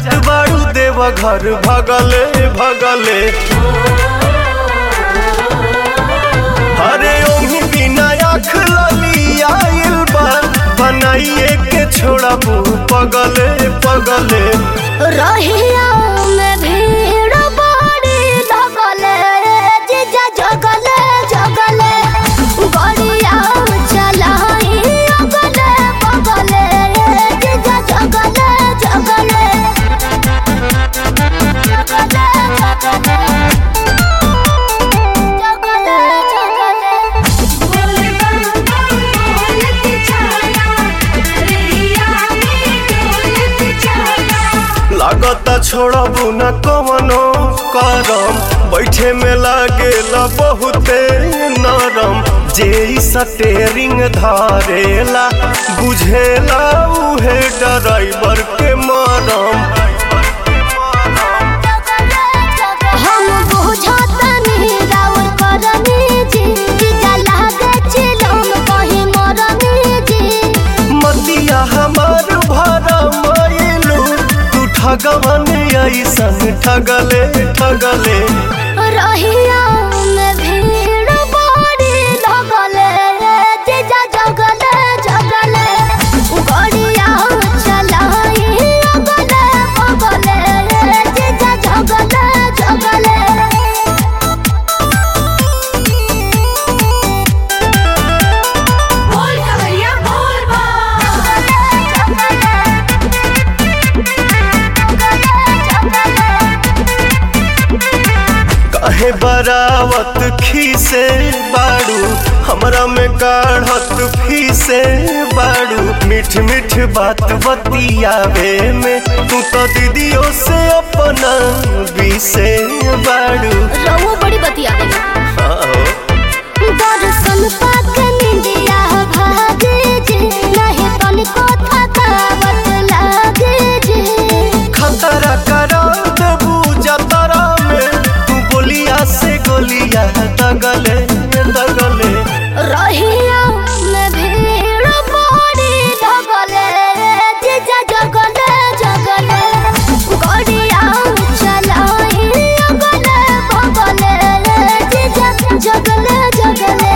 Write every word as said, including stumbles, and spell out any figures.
जात बाड़ू देव घर भगले भगले। अरे ओही बिना आँख लली आइल बा बनाइए के छोड़ा पगले पगले। रहिया में भीड़ बड़ी लगले जीजा जगले जगले गड़िया चलाई अगले बगले जीजा जगले जगले जगले जगले लागता छोड़बू न कवनो करम बैठे में लागेला बहुते नरम। जे स्टेरिंग धारेला बुझेला उहे ड्राइवर के मरम। हम बुझतनी राउर करनी जी जीजा लागे चिलम कहीं मरनी जी। मतिया हमार भरा मायलू तू ठगवन ऐसन ठगले ठगले। रहिया में भीड़ बड़ी लगले जीजा जगले जगले गड़िया चलाई अगले बगले जीजा जगले जगले। बोल कवरिया बोल बा काहे बरावत खीसे बाड़ू हमरा में काढ़त फीसे बाड़ू। मीठ मीठ बात बतियावे में तू तो दीदियों से अपना बीसे बाड़ू। रहुआ बड़ी बतिया गई दर्शन पाक निंदिया भागे जी नहीं तनिको थकावट लागे जी। खतरा करा देबू जतरा में तू बोलिया से गोलिया दगले दगले। रहिया में भीड़ बड़ी लगले जीजा जगले जगले गड़िया चलाई अगले बगले जीजा जगले जगले।